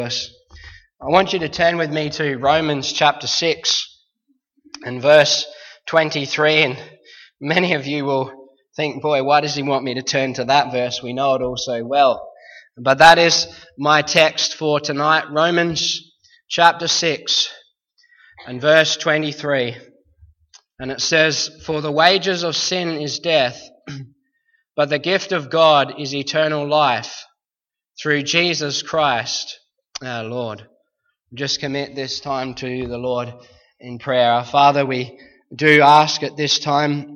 I want you to turn with me to Romans chapter 6 and verse 23. And many of you will think, boy, why does he want me to turn to that verse? We know it all so well. But that is my text for tonight, Romans chapter 6 and verse 23. And it says, "For the wages of sin is death, but the gift of God is eternal life through Jesus Christ our Lord." Just commit this time to the Lord in prayer. Our Father, we do ask at this time,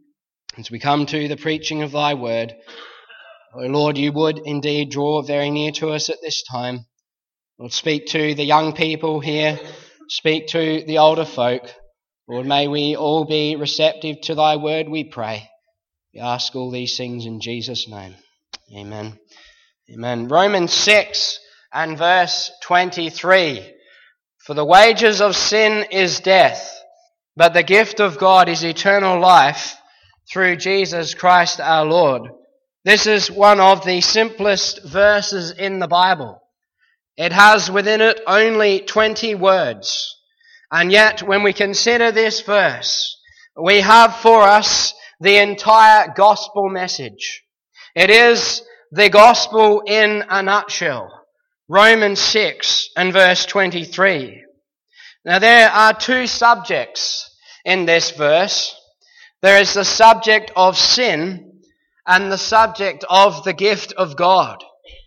as we come to the preaching of thy word, oh Lord, you would indeed draw very near to us at this time. Lord, speak to the young people here, speak to the older folk. Lord, may we all be receptive to thy word, we pray. We ask all these things in Jesus' name. Amen. Amen. Romans 6 and verse 23. "For the wages of sin is death, but the gift of God is eternal life through Jesus Christ our Lord." This is one of the simplest verses in the Bible. It has within it only 20 words. And yet, when we consider this verse, we have for us the entire gospel message. It is the gospel in a nutshell. Romans 6 and verse 23. Now there are two subjects in this verse. There is the subject of sin and the subject of the gift of God.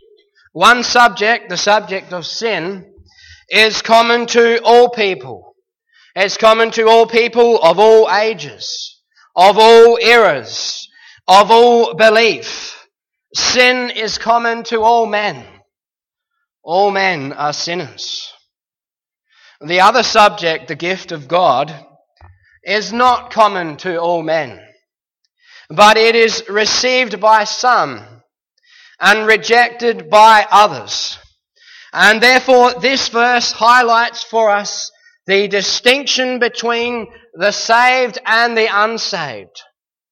One subject, the subject of sin, is common to all people. It's common to all people of all ages, of all eras, of all belief. Sin is common to all men. All men are sinners. The other subject, the gift of God, is not common to all men, but it is received by some and rejected by others. And therefore this verse highlights for us the distinction between the saved and the unsaved.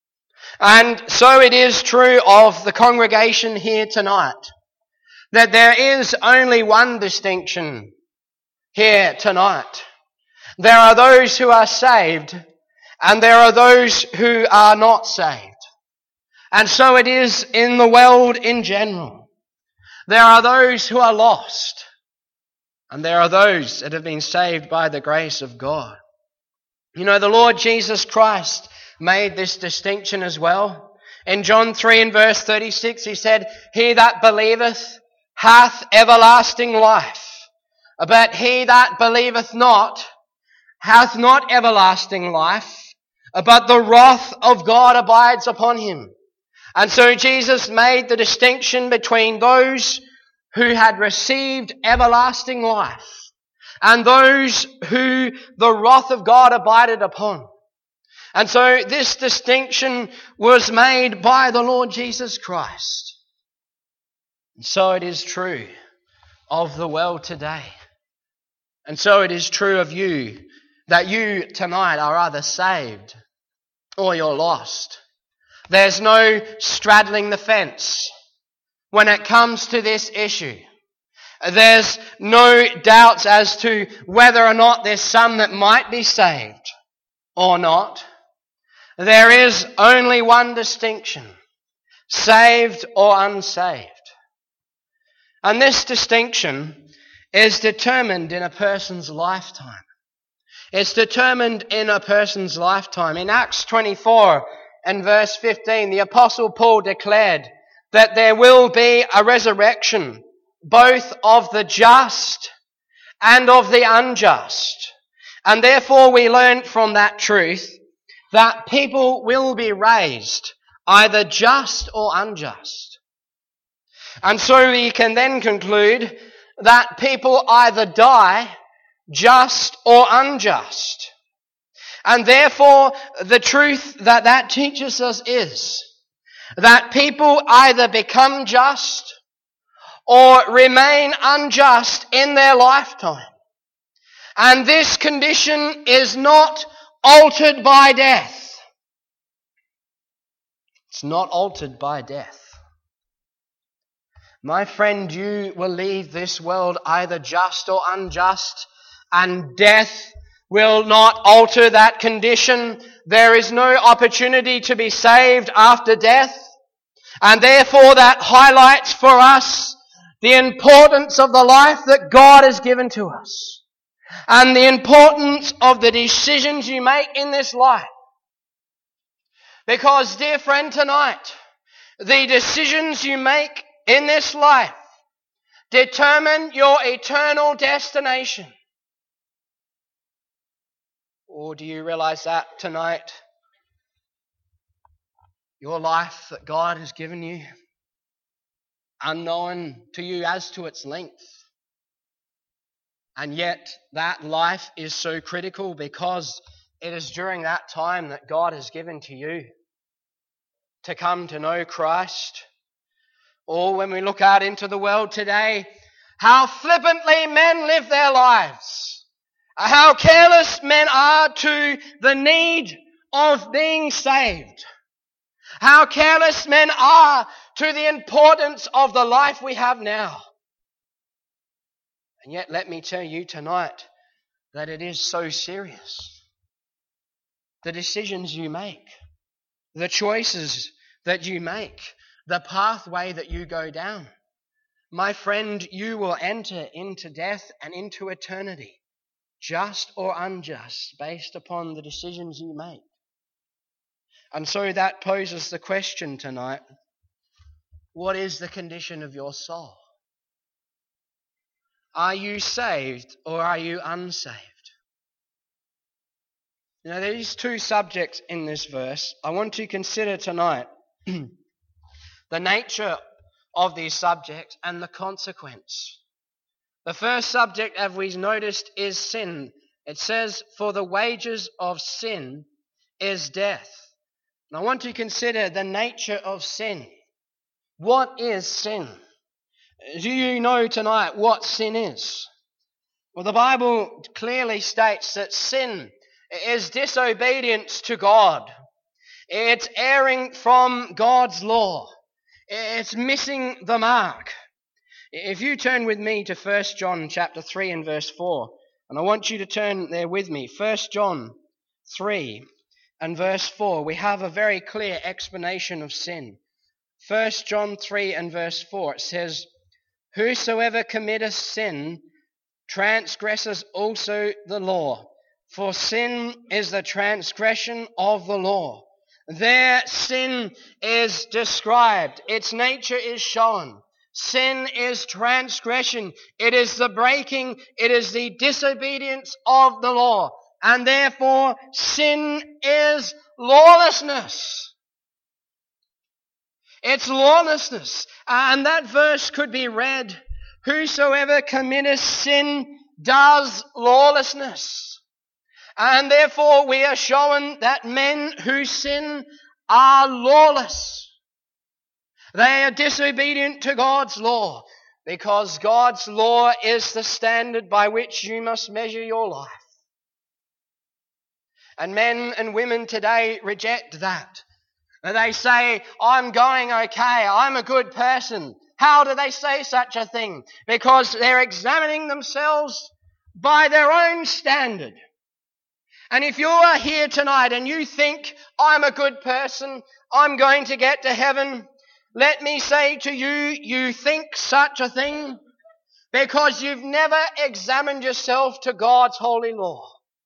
And so it is true of the congregation here tonight, that there is only one distinction here tonight. There are those who are saved, and there are those who are not saved. And so it is in the world in general. There are those who are lost, and there are those that have been saved by the grace of God. You know, the Lord Jesus Christ made this distinction as well. In John 3 and verse 36, he said, "He that believeth hath everlasting life, but he that believeth not hath not everlasting life, but the wrath of God abides upon him." And so Jesus made the distinction between those who had received everlasting life and those who the wrath of God abided upon. And so this distinction was made by the Lord Jesus Christ. And so it is true of the world today. And so it is true of you, that you tonight are either saved or you're lost. There's no straddling the fence when it comes to this issue. There's no doubts as to whether or not there's some that might be saved or not. There is only one distinction: saved or unsaved. And this distinction is determined in a person's lifetime. It's determined in a person's lifetime. In Acts 24 and verse 15, the Apostle Paul declared that there will be a resurrection, both of the just and of the unjust. And therefore we learn from that truth that people will be raised, either just or unjust. And so we can then conclude that people either die just or unjust. And therefore the truth that teaches us is that people either become just or remain unjust in their lifetime. And this condition is not altered by death. It's not altered by death. My friend, you will leave this world either just or unjust, and death will not alter that condition. There is no opportunity to be saved after death, and therefore that highlights for us the importance of the life that God has given to us, and the importance of the decisions you make in this life. Because, dear friend, tonight, the decisions you make in this life determine your eternal destination. Or do you realize that tonight? Your life that God has given you, unknown to you as to its length. And yet that life is so critical because it is during that time that God has given to you to come to know Christ. Or when we look out into the world today, how flippantly men live their lives. How careless men are to the need of being saved. How careless men are to the importance of the life we have now. And yet let me tell you tonight that it is so serious. The decisions you make, the choices that you make, the pathway that you go down. My friend, you will enter into death and into eternity, just or unjust, based upon the decisions you make. And so that poses the question tonight, what is the condition of your soul? Are you saved or are you unsaved? Now, there's two subjects in this verse. I want to consider tonight the nature of these subjects and the consequence. The first subject, as we've noticed, is sin. It says, for the wages of sin is death. And I want to consider the nature of sin. What is sin? Do you know tonight what sin is? Well, the Bible clearly states that sin is disobedience to God. It's erring from God's law. It's missing the mark. If you turn with me to 1 John chapter 3 and verse 4, and I want you to turn there with me, 1 John 3 and verse 4, we have a very clear explanation of sin. 1 John 3 and verse 4, it says, whosoever committeth sin transgresses also the law, for sin is the transgression of the law. There sin is described. Its nature is shown. Sin is transgression. It is the breaking, it is the disobedience of the law. And therefore sin is lawlessness. It's lawlessness. And that verse could be read, whosoever committeth sin does lawlessness. And therefore we are shown that men who sin are lawless. They are disobedient to God's law, because God's law is the standard by which you must measure your life. And men and women today reject that. They say, I'm going okay, I'm a good person. How do they say such a thing? Because they're examining themselves by their own standard. And if you are here tonight and you think, I'm a good person, I'm going to get to heaven, let me say to you, you think such a thing because you've never examined yourself to God's holy law.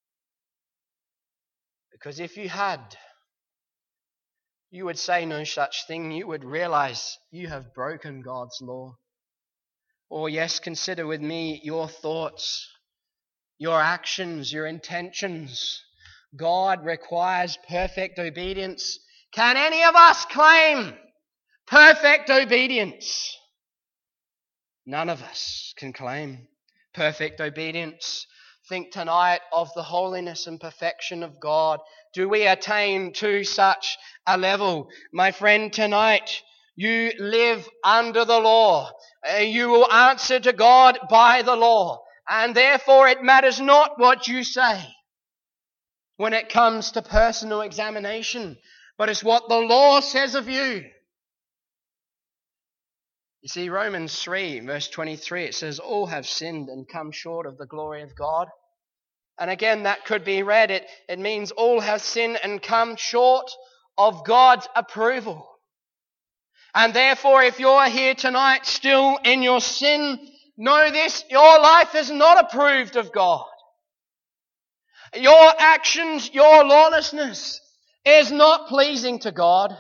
Because if you had, you would say no such thing. You would realize you have broken God's law. Or yes, consider with me your thoughts, your actions, your intentions. God requires perfect obedience. Can any of us claim perfect obedience? None of us can claim perfect obedience. Think tonight of the holiness and perfection of God. Do we attain to such a level? My friend, tonight you live under the law. You will answer to God by the law. And therefore it matters not what you say when it comes to personal examination, but it's what the law says of you. You see, Romans 3, verse 23, it says, all have sinned and come short of the glory of God. And again, that could be read, it means all have sinned and come short of God's approval. And therefore, if you're here tonight still in your sin, know this, your life is not approved of God. Your actions, your lawlessness is not pleasing to God.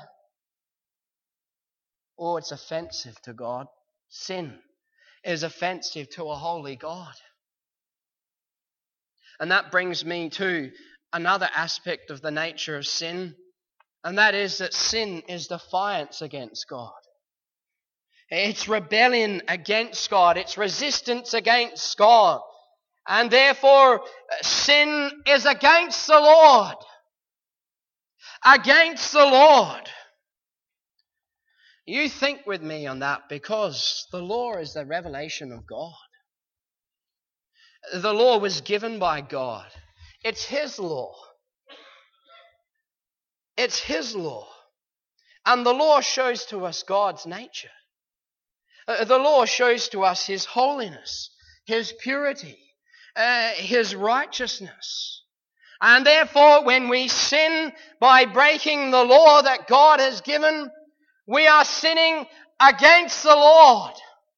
Or it's offensive to God. Sin is offensive to a holy God. And that brings me to another aspect of the nature of sin, and that is that sin is defiance against God. It's rebellion against God. It's resistance against God. And therefore, sin is against the Lord. Against the Lord. You think with me on that, because the law is the revelation of God. The law was given by God. It's His law. It's His law. And the law shows to us God's nature. The law shows to us His holiness, His purity, His righteousness. And therefore, when we sin by breaking the law that God has given, we are sinning against the Lord.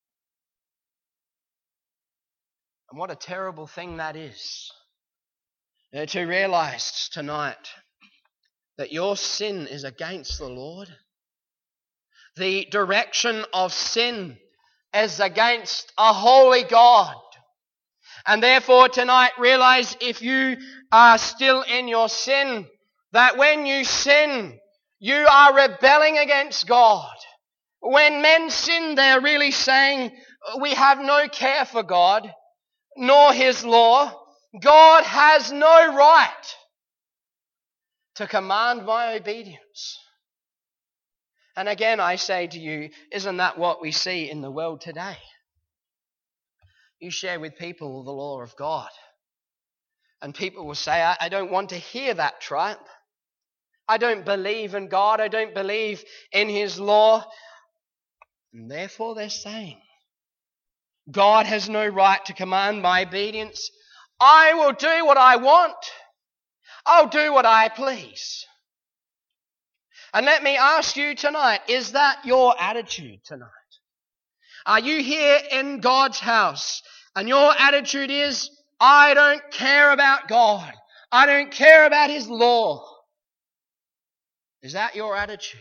And what a terrible thing that is. To realize tonight that your sin is against the Lord. The direction of sin is against a holy God. And therefore tonight realize, if you are still in your sin, that when you sin, you are rebelling against God. When men sin, they're really saying, we have no care for God, nor His law. God has no right to command my obedience. And again, I say to you, isn't that what we see in the world today? You share with people the law of God, and people will say, I don't want to hear that, Triumph. I don't believe in God. I don't believe in His law. And therefore they're saying, God has no right to command my obedience. I will do what I want. I'll do what I please. And let me ask you tonight, is that your attitude tonight? Are you here in God's house and your attitude is, I don't care about God. I don't care about His law. Is that your attitude?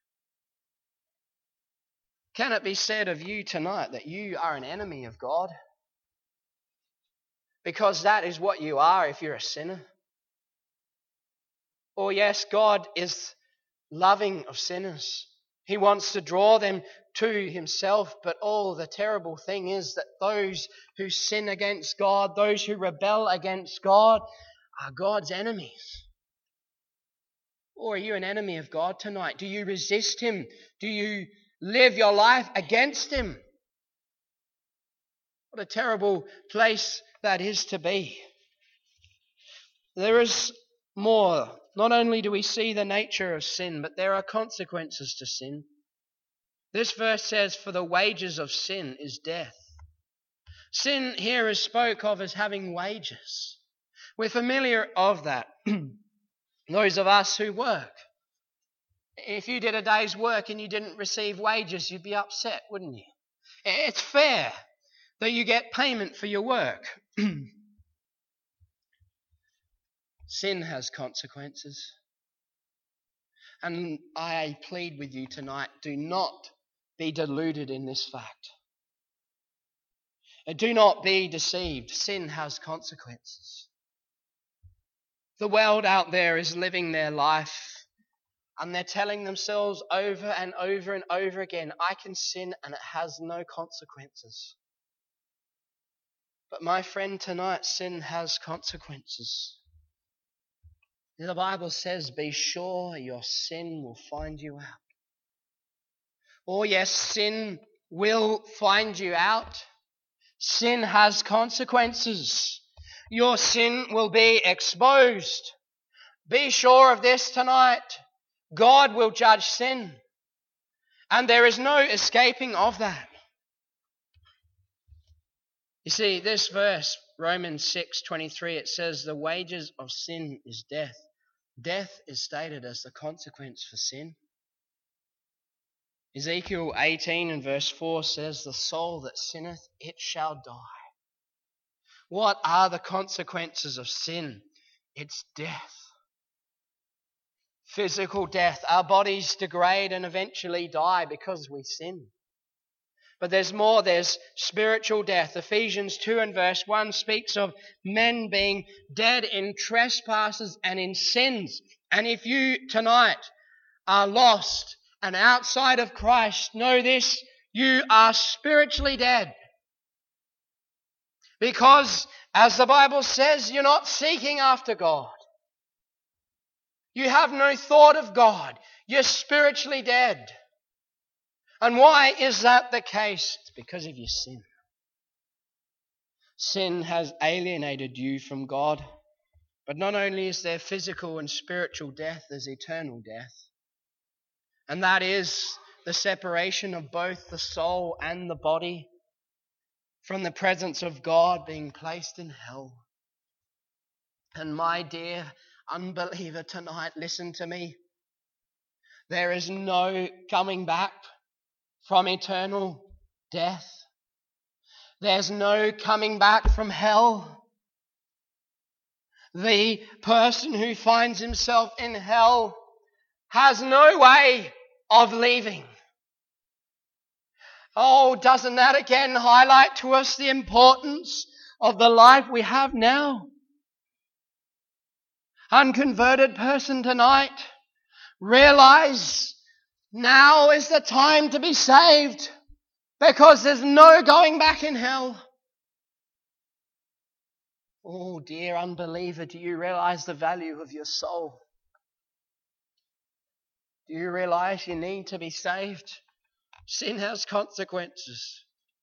Can it be said of you tonight that you are an enemy of God? Because that is what you are if you're a sinner. Or yes, God is loving of sinners. He wants to draw them to Himself, but the terrible thing is that those who sin against God, those who rebel against God, are God's enemies. Or are you an enemy of God tonight? Do you resist Him? Do you live your life against Him? What a terrible place that is to be. There is more. Not only do we see the nature of sin, but there are consequences to sin. This verse says, for the wages of sin is death. Sin here is spoke of as having wages. We're familiar of that. Those of us who work. If you did a day's work and you didn't receive wages, you'd be upset, wouldn't you? It's fair that you get payment for your work. Sin has consequences. And I plead with you tonight, do not be deluded in this fact. Do not be deceived. Sin has consequences. The world out there is living their life and they're telling themselves over and over and over again, I can sin and it has no consequences. But my friend, tonight sin has consequences. The Bible says, be sure your sin will find you out. Oh yes, sin will find you out. Sin has consequences. Your sin will be exposed. Be sure of this tonight. God will judge sin. And there is no escaping of that. You see, this verse, Romans 6:23, it says the wages of sin is death. Death is stated as the consequence for sin. Ezekiel 18 and verse 4 says, the soul that sinneth, it shall die. What are the consequences of sin? It's death. Physical death. Our bodies degrade and eventually die because we sin. But there's more, there's spiritual death. Ephesians 2 and verse 1 speaks of men being dead in trespasses and in sins. And if you tonight are lost and outside of Christ, know this, you are spiritually dead. Because, as the Bible says, you're not seeking after God. You have no thought of God. You're spiritually dead. And why is that the case? It's because of your sin. Sin has alienated you from God. But not only is there physical and spiritual death, there's eternal death. And that is the separation of both the soul and the body from the presence of God, being placed in hell. And my dear unbeliever tonight, listen to me. There is no coming back from eternal death. There's no coming back from hell. The person who finds himself in hell has no way of leaving. Oh, doesn't that again highlight to us the importance of the life we have now? Unconverted person tonight, realize now is the time to be saved, because there's no going back in hell. Oh, dear unbeliever, do you realize the value of your soul? Do you realize you need to be saved? Sin has consequences.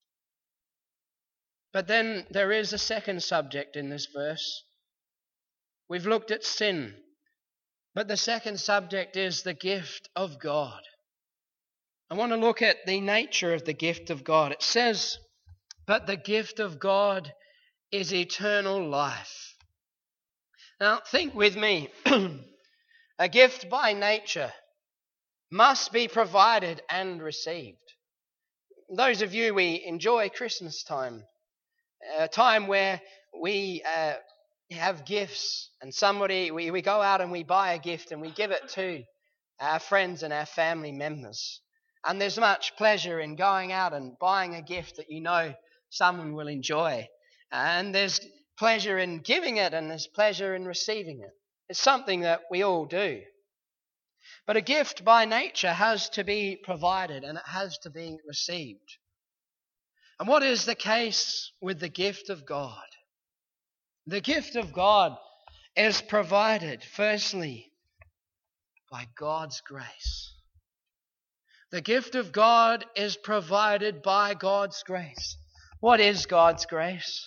But then there is a second subject in this verse. We've looked at sin, but the second subject is the gift of God. I want to look at the nature of the gift of God. It says, but the gift of God is eternal life. Now, think with me. A gift by nature must be provided and received. Those of you, we enjoy Christmas time, a time where we have gifts, and we go out and we buy a gift and we give it to our friends and our family members. And there's much pleasure in going out and buying a gift that you know someone will enjoy. And there's pleasure in giving it, and there's pleasure in receiving it. It's something that we all do. But a gift by nature has to be provided and it has to be received. And what is the case with the gift of God? The gift of God is provided, firstly, by God's grace. The gift of God is provided by God's grace. What is God's grace?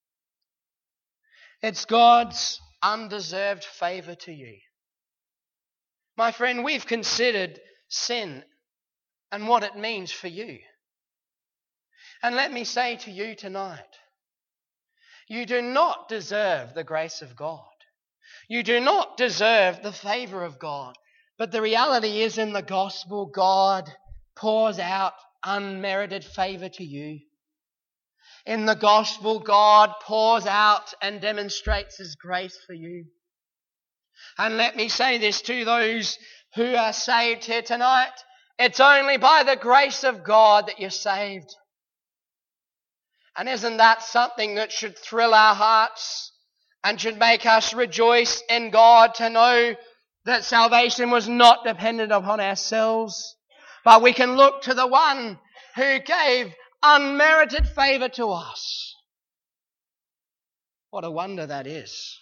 It's God's undeserved favor to you. My friend, we've considered sin and what it means for you. And let me say to you tonight, you do not deserve the grace of God. You do not deserve the favor of God. But the reality is, in the gospel, God pours out unmerited favor to you. In the gospel, God pours out and demonstrates His grace for you. And let me say this to those who are saved here tonight. It's only by the grace of God that you're saved. And isn't that something that should thrill our hearts and should make us rejoice in God, to know that salvation was not dependent upon ourselves, but we can look to the one who gave unmerited favor to us. What a wonder that is.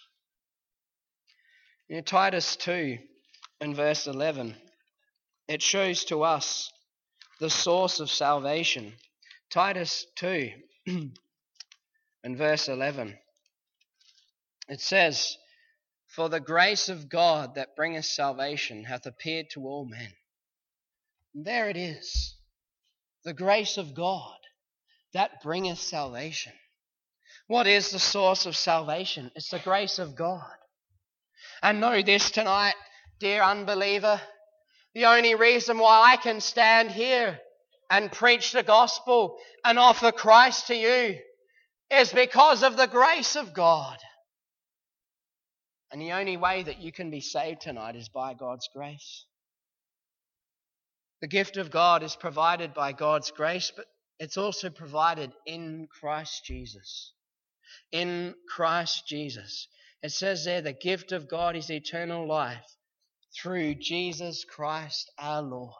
In Titus 2 and verse 11, it shows to us the source of salvation. Titus 2 and verse 11. It says, for the grace of God that bringeth salvation hath appeared to all men. And there it is. The grace of God that bringeth salvation. What is the source of salvation? It's the grace of God. And know this tonight, dear unbeliever, the only reason why I can stand here and preach the gospel and offer Christ to you is because of the grace of God. And the only way that you can be saved tonight is by God's grace. The gift of God is provided by God's grace, but it's also provided in Christ Jesus. In Christ Jesus. It says there, the gift of God is eternal life through Jesus Christ our Lord.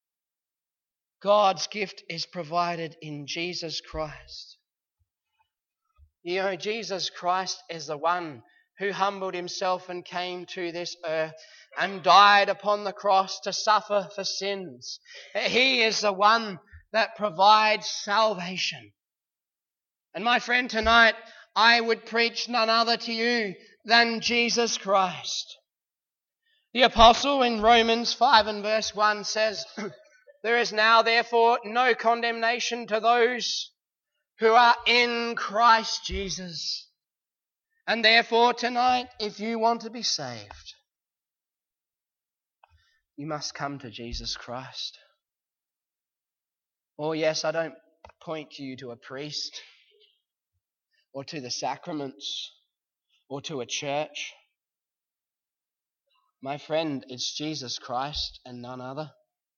God's gift is provided in Jesus Christ. You know, Jesus Christ is the one who humbled himself and came to this earth and died upon the cross to suffer for sins. He is the one that provides salvation. And my friend, tonight I would preach none other to you than Jesus Christ. The apostle in Romans 5 and verse 1 says, there is now therefore no condemnation to those who are in Christ Jesus. And therefore tonight, if you want to be saved, you must come to Jesus Christ. Oh yes, I don't point you to a priest or to the sacraments or to a church. My friend, it's Jesus Christ and none other.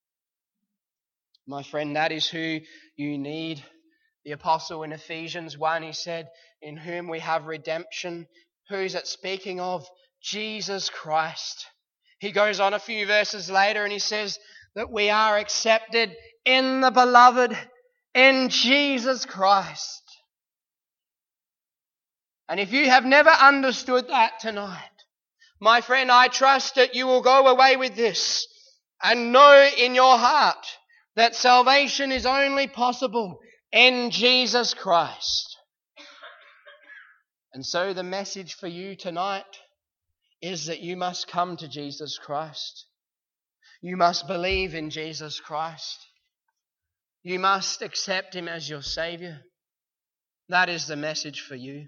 My friend, that is who you need. The apostle in Ephesians 1, he said, in whom we have redemption. Who's it speaking of? Jesus Christ. He goes on a few verses later and he says that we are accepted in the beloved, in Jesus Christ. And if you have never understood that tonight, my friend, I trust that you will go away with this and know in your heart that salvation is only possible in Jesus Christ. And so the message for you tonight is that you must come to Jesus Christ. You must believe in Jesus Christ. You must accept him as your Saviour. That is the message for you.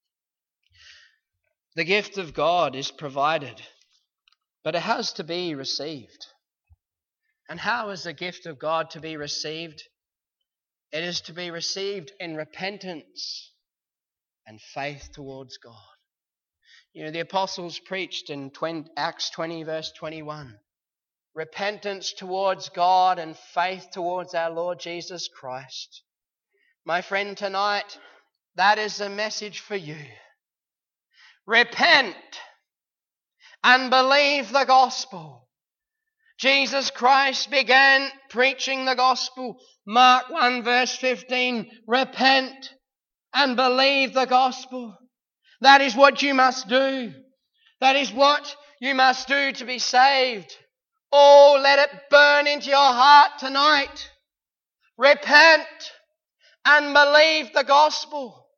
The gift of God is provided, but it has to be received. And how is the gift of God to be received? It is to be received in repentance and faith towards God. You know, the apostles preached in Acts 20 verse 21. Repentance towards God and faith towards our Lord Jesus Christ. My friend, tonight, that is the message for you. Repent and believe the gospel. Jesus Christ began preaching the gospel. Mark 1 verse 15, repent and believe the gospel. That is what you must do. That is what you must do to be saved. Oh, let it burn into your heart tonight. Repent and believe the gospel.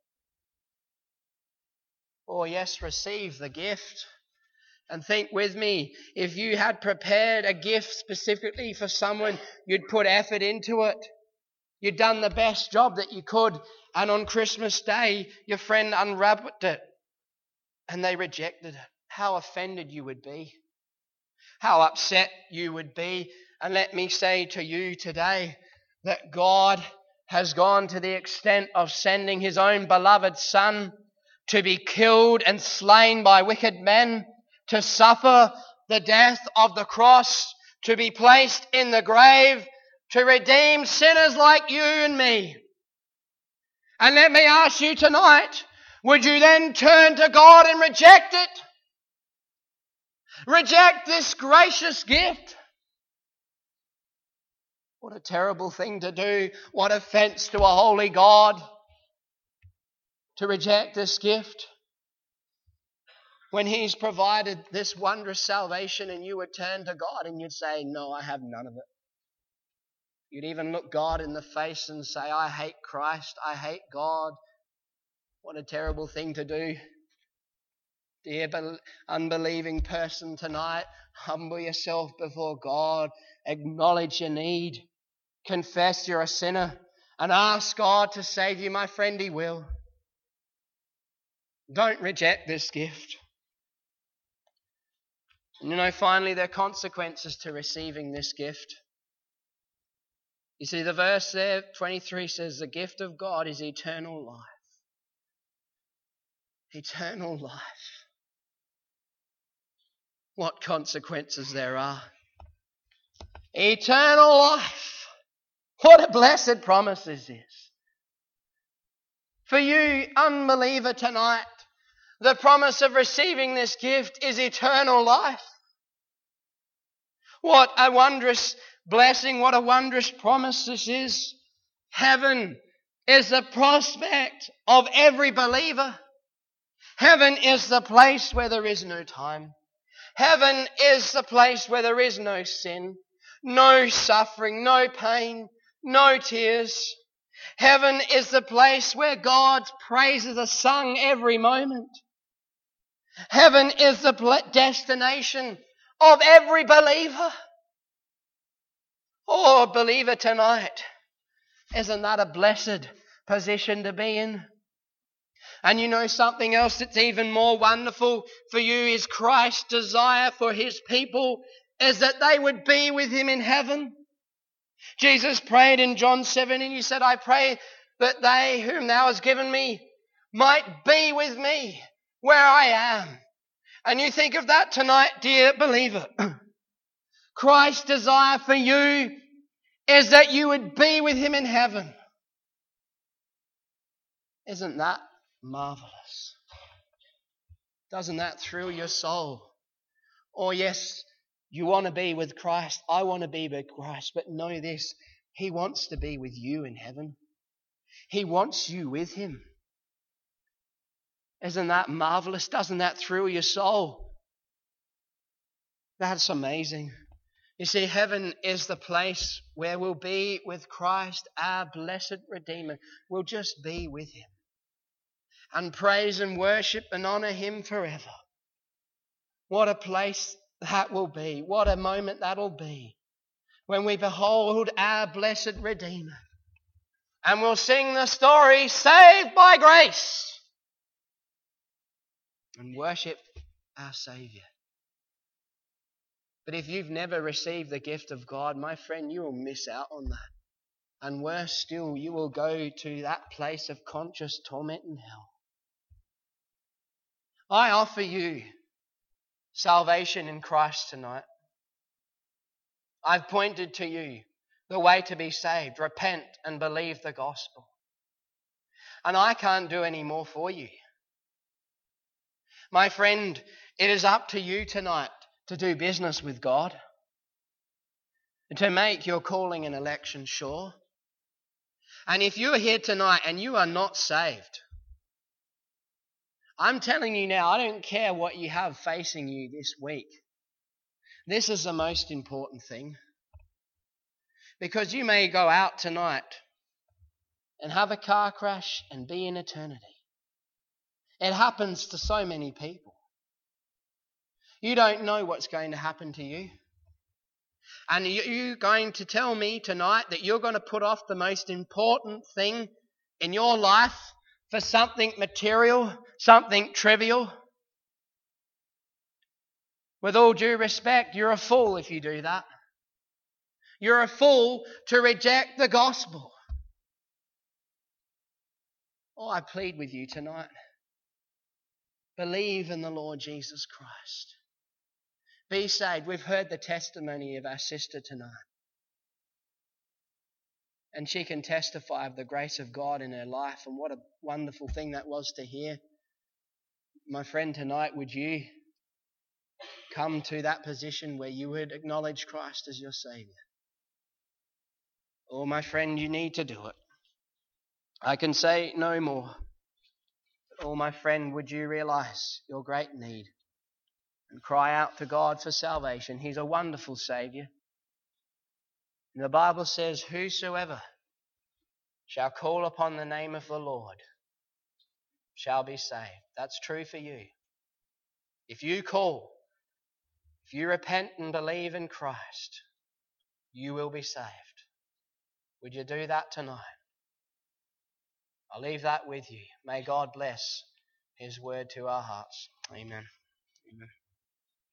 Oh yes, receive the gift. And think with me, if you had prepared a gift specifically for someone, you'd put effort into it. You'd done the best job that you could. And on Christmas Day, your friend unwrapped it. And they rejected it. How offended you would be. How upset you would be. And let me say to you today that God has gone to the extent of sending his own beloved Son to be killed and slain by wicked men, to suffer the death of the cross, to be placed in the grave, to redeem sinners like you and me. And let me ask you tonight, would you then turn to God and reject it? Reject this gracious gift? What a terrible thing to do. What offense to a holy God to reject this gift. When he's provided this wondrous salvation and you would turn to God and you'd say, no, I have none of it. You'd even look God in the face and say, I hate Christ, I hate God. What a terrible thing to do. Dear unbelieving person tonight, humble yourself before God, acknowledge your need, confess you're a sinner, and ask God to save you. My friend, he will. Don't reject this gift. And finally, there are consequences to receiving this gift. You see, the verse there, 23, says the gift of God is eternal life. Eternal life. What consequences there are. Eternal life. What a blessed promise this is. For you, unbeliever, tonight, the promise of receiving this gift is eternal life. What a wondrous blessing, what a wondrous promise this is. Heaven is the prospect of every believer. Heaven is the place where there is no time. Heaven is the place where there is no sin, no suffering, no pain, no tears. Heaven is the place where God's praises are sung every moment. Heaven is the destination of every believer. Oh, believer tonight, isn't that a blessed position to be in? And you know something else that's even more wonderful for you is Christ's desire for His people is that they would be with Him in heaven. Jesus prayed in John 7 and He said, I pray that they whom Thou hast given me might be with me where I am. And you think of that tonight, dear believer. Christ's desire for you is that you would be with Him in heaven. Isn't that marvelous? Doesn't that thrill your soul? Oh yes, you want to be with Christ. I want to be with Christ. But know this, He wants to be with you in heaven. He wants you with Him. Isn't that marvelous? Doesn't that thrill your soul? That's amazing. You see, heaven is the place where we'll be with Christ, our blessed Redeemer. We'll just be with Him and praise and worship and honour Him forever. What a place that will be. What a moment that'll be when we behold our blessed Redeemer. And we'll sing the story, Saved by Grace, and worship our Saviour. But if you've never received the gift of God, my friend, you will miss out on that. And worse still, you will go to that place of conscious torment in hell. I offer you salvation in Christ tonight. I've pointed to you the way to be saved. Repent and believe the gospel. And I can't do any more for you. My friend, it is up to you tonight to do business with God, to make your calling and election sure. And if you are here tonight and you are not saved, I'm telling you now, I don't care what you have facing you this week. This is the most important thing. Because you may go out tonight and have a car crash and be in eternity. It happens to so many people. You don't know what's going to happen to you. And you're going to tell me tonight that you're going to put off the most important thing in your life for something material, something trivial? With all due respect, you're a fool if you do that. You're a fool to reject the gospel. Oh, I plead with you tonight. Believe in the Lord Jesus Christ. Be saved. We've heard the testimony of our sister tonight. And she can testify of the grace of God in her life, and what a wonderful thing that was to hear. My friend, tonight, would you come to that position where you would acknowledge Christ as your Saviour? Oh, my friend, you need to do it. I can say no more. But oh, my friend, would you realise your great need and cry out to God for salvation? He's a wonderful Saviour. And the Bible says, whosoever shall call upon the name of the Lord shall be saved. That's true for you. If you call, if you repent and believe in Christ, you will be saved. Would you do that tonight? I'll leave that with you. May God bless His word to our hearts. Amen. Amen.